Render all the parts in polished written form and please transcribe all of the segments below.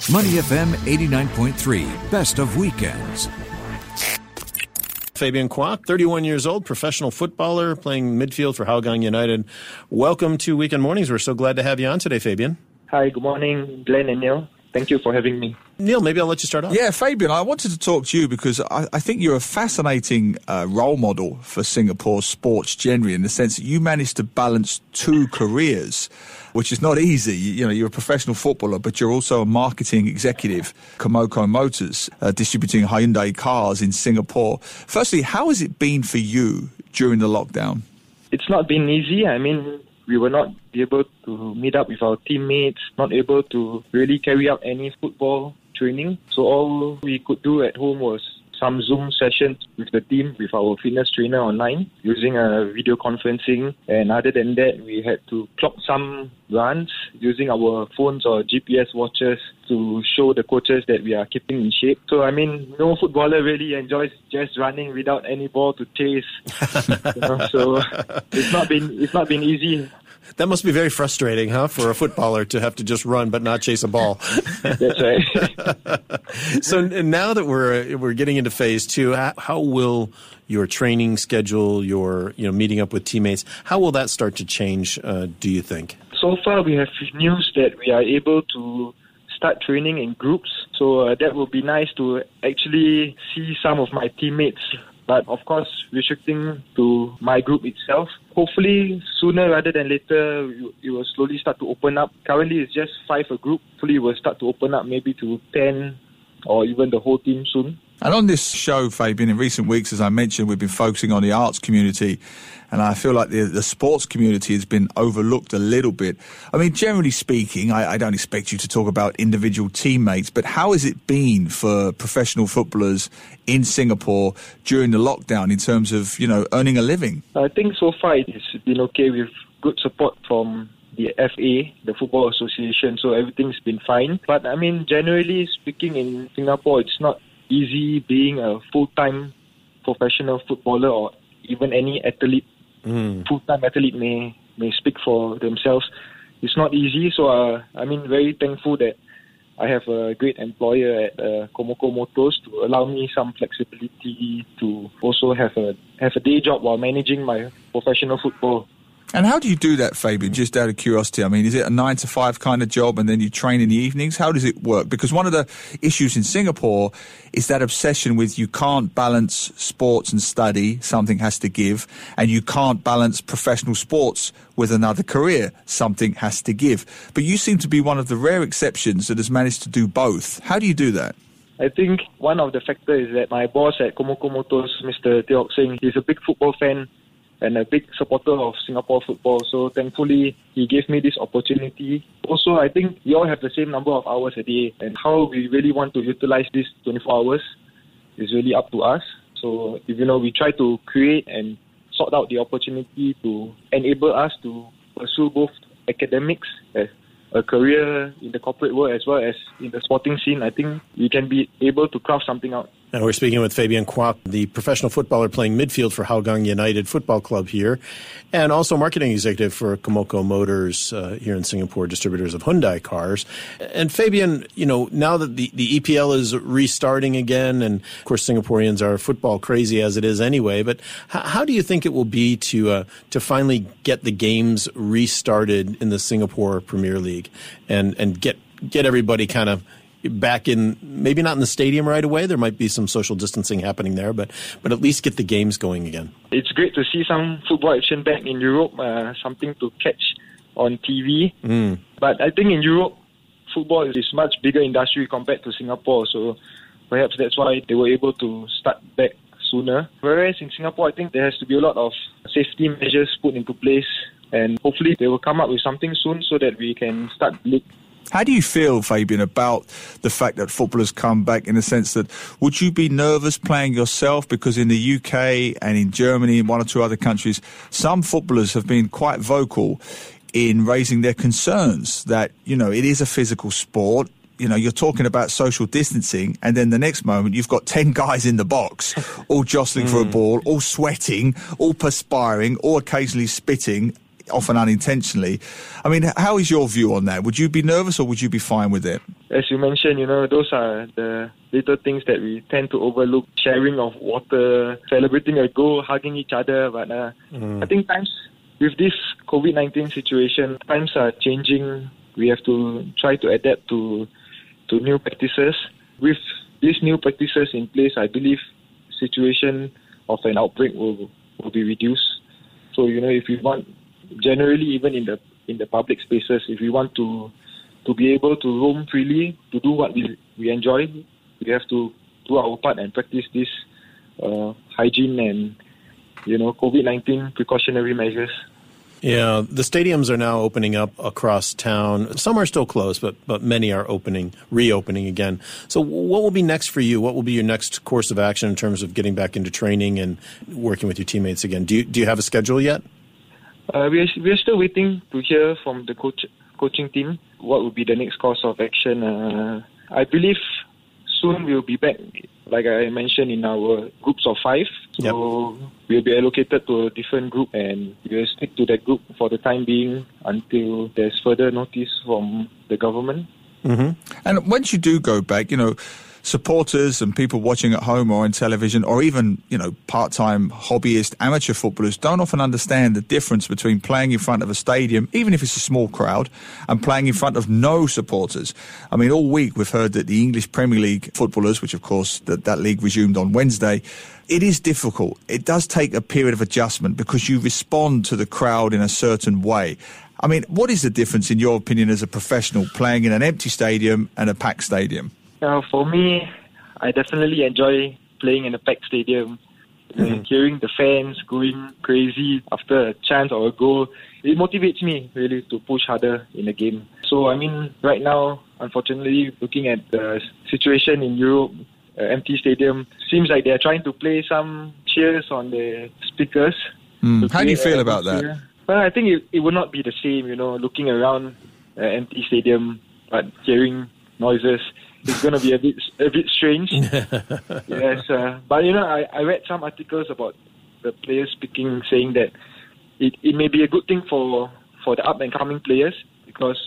Money FM 89.3, best of weekends. Fabian Kwok, 31 years old, professional footballer, playing midfield for Hougang United. Welcome to Weekend Mornings. We're so glad to have you on today, Fabian. Hi, good morning, Glenn and Neil. Thank you for having me. Neil, maybe I'll let you start off. Yeah, Fabian, I wanted to talk to you because I think you're a fascinating role model for Singapore sports generally, in the sense that you managed to balance two careers, which is not easy. You're a professional footballer, but you're also a marketing executive, Komoko Motors, distributing Hyundai cars in Singapore. Firstly, how has it been for you during the lockdown? It's not been easy. I mean, we were not able to meet up with our teammates, not able to really carry out any football training. So all we could do at home was some Zoom sessions with the team, with our fitness trainer online, using a video conferencing. And other than that, we had to clock some runs using our phones or GPS watches to show the coaches that we are keeping in shape. So, I mean, no footballer really enjoys just running without any ball to chase. So it's not been easy. That must be very frustrating, for a footballer to have to just run but not chase a ball. That's right. So now that we're getting into phase two, how will your training schedule, your meeting up with teammates, how will that start to change, do you think? So far, we have news that we are able to start training in groups. So that will be nice to actually see some of my teammates. But of course, restricting to my group itself. Hopefully, sooner rather than later, it will slowly start to open up. Currently, it's just 5 a group. Hopefully, it will start to open up maybe to 10 or even the whole team soon. And on this show, Fabian, in recent weeks, as I mentioned, we've been focusing on the arts community, and I feel like the sports community has been overlooked a little bit. I mean, generally speaking, I don't expect you to talk about individual teammates, but how has it been for professional footballers in Singapore during the lockdown in terms of, earning a living? I think so far it's been okay with good support from the FA, the Football Association, so everything's been fine. But I mean, generally speaking, in Singapore, it's not easy being a full-time professional footballer or even any athlete. Full-time athlete may speak for themselves. It's not easy, so very thankful that I have a great employer at Komoko Motors to allow me some flexibility to also have a day job while managing my professional football. And how do you do that, Fabian, just out of curiosity? I mean, is it a 9 to 5 kind of job and then you train in the evenings? How does it work? Because one of the issues in Singapore is that obsession with you can't balance sports and study, something has to give, and you can't balance professional sports with another career, something has to give. But you seem to be one of the rare exceptions that has managed to do both. How do you do that? I think one of the factors is that my boss at Komoko Motors, Mr. Teok Singh, he's a big football fan and a big supporter of Singapore football. So thankfully, he gave me this opportunity. Also, I think we all have the same number of hours a day, and how we really want to utilize these 24 hours is really up to us. So, we try to create and sort out the opportunity to enable us to pursue both academics as a career in the corporate world as well as in the sporting scene. I think we can be able to craft something out. And we're speaking with Fabian Kwok, the professional footballer playing midfield for Hougang United Football Club here, and also marketing executive for Komoko Motors here in Singapore, distributors of Hyundai cars. And Fabian, now that the EPL is restarting again, and of course Singaporeans are football crazy as it is anyway, but how do you think it will be to finally get the games restarted in the Singapore Premier League and get everybody kind of back in, maybe not in the stadium right away. There might be some social distancing happening there, but at least get the games going again. It's great to see some football action back in Europe, something to catch on TV. But I think in Europe, football is much bigger industry compared to Singapore, so perhaps that's why they were able to start back sooner. Whereas in Singapore, I think there has to be a lot of safety measures put into place, and hopefully they will come up with something soon so that we can start the league. How do you feel, Fabian, about the fact that footballers come back, in the sense that would you be nervous playing yourself? Because in the UK and in Germany and one or two other countries, some footballers have been quite vocal in raising their concerns that, it is a physical sport. You're talking about social distancing, and then the next moment you've got 10 guys in the box, all jostling for a ball, all sweating, all perspiring, all occasionally spitting, often unintentionally. I mean, how is your view on that? Would you be nervous or would you be fine with it? as you mentioned, those are the little things that we tend to overlook. Sharing of water, celebrating a goal, hugging each other. But I think times with this COVID-19 situation, times are changing. We have to try to adapt to new practices. With these new practices in place, I believe situation of an outbreak will be reduced. So, if we want, generally even in the public spaces, if we want to be able to roam freely, to do what we enjoy, we have to do our part and practice this hygiene and, COVID-19 precautionary measures. Yeah, the stadiums are now opening up across town. Some are still closed, but many are reopening again. So what will be next for you? What will be your next course of action in terms of getting back into training and working with your teammates again? Do you have a schedule yet? We are still waiting to hear from the coaching team what will be the next course of action. I believe soon we'll be back, like I mentioned, in our groups of 5. So we'll be allocated to a different group and we'll stick to that group for the time being until there's further notice from the government. Mm-hmm. And once you do go back, supporters and people watching at home or on television, or even, part-time hobbyist amateur footballers don't often understand the difference between playing in front of a stadium, even if it's a small crowd, and playing in front of no supporters. I mean, all week we've heard that the English Premier League footballers, which of course that league resumed on Wednesday, it is difficult. It does take a period of adjustment because you respond to the crowd in a certain way. I mean, what is the difference in your opinion as a professional playing in an empty stadium and a packed stadium? For me, I definitely enjoy playing in a packed stadium. Hearing the fans going crazy after a chance or a goal, it motivates me really to push harder in the game. So, right now, unfortunately, looking at the situation in Europe, empty stadium, seems like they're trying to play some cheers on the speakers. How do you feel about that? Well, I think it would not be the same, looking around an empty stadium but hearing noises. It's going to be a bit strange. Yes, but I read some articles about the players speaking, saying that it may be a good thing for the up and coming players because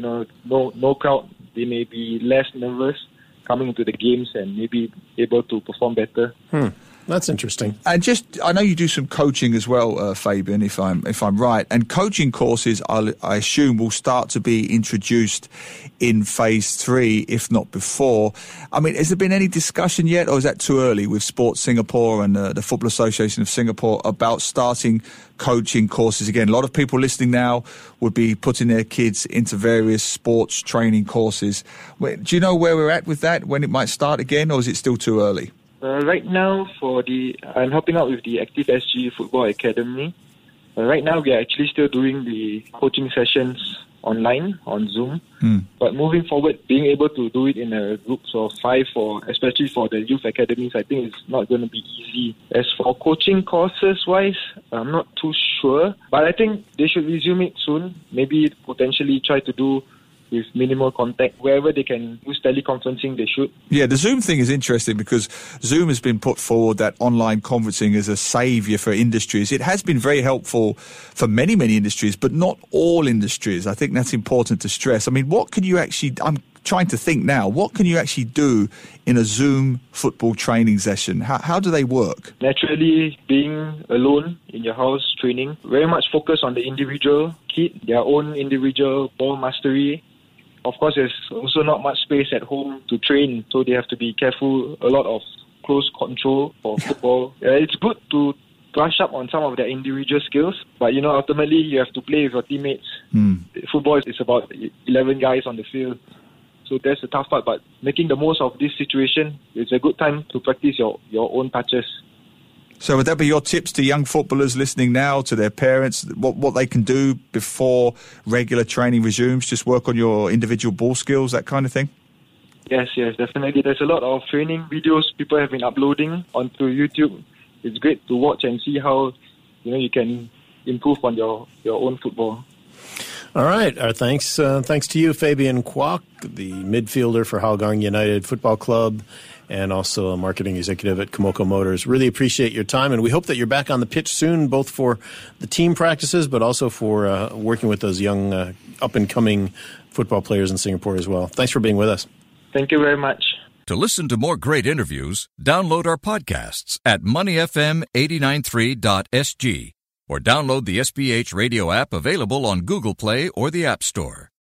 no crowd, they may be less nervous coming into the games and maybe able to perform better. That's interesting. And I know you do some coaching as well, Fabian, if I'm right. And coaching courses, I assume, will start to be introduced in phase 3, if not before. I mean, has there been any discussion yet, or is that too early with Sports Singapore and the Football Association of Singapore about starting coaching courses again? A lot of people listening now would be putting their kids into various sports training courses. Do you know where we're at with that, when it might start again, or is it still too early? Right now, I'm helping out with the Active SG Football Academy. Right now, we are actually still doing the coaching sessions online on Zoom. But moving forward, being able to do it in a groups of 5, especially for the youth academies, I think it's not going to be easy. As for coaching courses-wise, I'm not too sure. But I think they should resume it soon. Maybe potentially try to do with minimal contact. Wherever they can use teleconferencing, they should. Yeah, the Zoom thing is interesting because Zoom has been put forward that online conferencing as a saviour for industries. It has been very helpful for many, many industries, but not all industries. I think that's important to stress. I mean, what can you actually... I'm trying to think now, what can you actually do in a Zoom football training session? How do they work? Naturally, being alone in your house training, very much focus on the individual kid, their own individual ball mastery. Of course, there's also not much space at home to train, so they have to be careful. A lot of close control for football. It's good to brush up on some of their individual skills, but ultimately you have to play with your teammates. Football is about 11 guys on the field, so that's the tough part. But making the most of this situation, it's a good time to practice your own touches. So would that be your tips to young footballers listening now, to their parents, what they can do before regular training resumes? Just work on your individual ball skills, that kind of thing? Yes, definitely. There's a lot of training videos people have been uploading onto YouTube. It's great to watch and see how you can improve on your own football. All right. Our thanks to you, Fabian Kwok, the midfielder for Hougang United Football Club, and also a marketing executive at Komoko Motors. Really appreciate your time, and we hope that you're back on the pitch soon, both for the team practices, but also for working with those young up-and-coming football players in Singapore as well. Thanks for being with us. Thank you very much. To listen to more great interviews, download our podcasts at moneyfm893.sg or download the SPH radio app available on Google Play or the App Store.